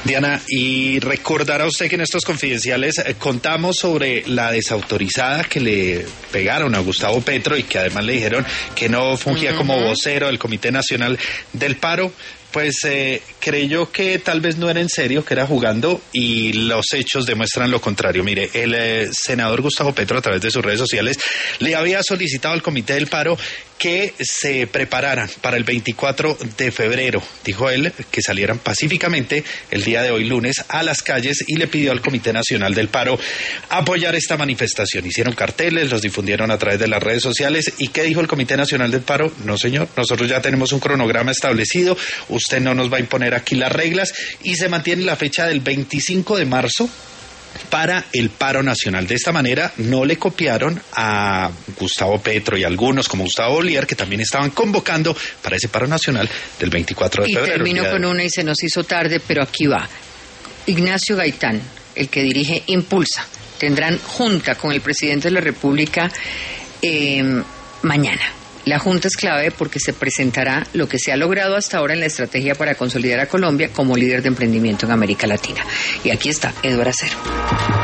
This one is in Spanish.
Diana, y recordará usted que en estos confidenciales contamos sobre la desautorizada que le pegaron a Gustavo Petro y que además le dijeron que no fungía como vocero del Comité Nacional del Paro. Pues creyó que tal vez no era en serio, que era jugando, y los hechos demuestran lo contrario. Mire, el senador Gustavo Petro, a través de sus redes sociales, le había solicitado al Comité del Paro que se prepararan para el 24 de febrero. Dijo él que salieran pacíficamente el día de hoy, lunes, a las calles, y le pidió al Comité Nacional del Paro apoyar esta manifestación. Hicieron carteles, los difundieron a través de las redes sociales. ¿Y qué dijo el Comité Nacional del Paro? No, señor, nosotros ya tenemos un cronograma establecido, usted no nos va a imponer aquí las reglas, y se mantiene la fecha del 25 de marzo para el paro nacional. De esta manera no le copiaron a Gustavo Petro y algunos como Gustavo Bolívar, que también estaban convocando para ese paro nacional del 24 de febrero. Y termino con una y se nos hizo tarde, pero aquí va. Ignacio Gaitán, el que dirige Impulsa, tendrán junta con el presidente de la República mañana. La junta es clave porque se presentará lo que se ha logrado hasta ahora en la estrategia para consolidar a Colombia como líder de emprendimiento en América Latina. Y aquí está Eduardo Acero.